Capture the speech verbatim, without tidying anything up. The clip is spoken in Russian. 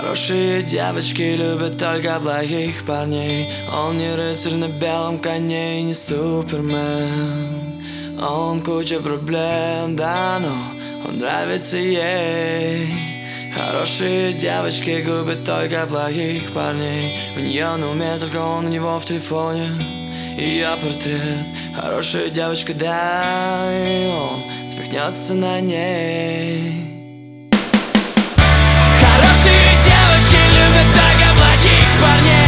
Хорошие девочки любят только плохих парней. Он не рыцарь на белом коне и не супермен. Он куча проблем, да, но он нравится ей. Хорошие девочки губят только плохих парней. У нее на уме только он, у него в телефоне ее портрет. Хорошая девочка, да, и он свихнется на ней. Хорошие девочки любят только плохих парней.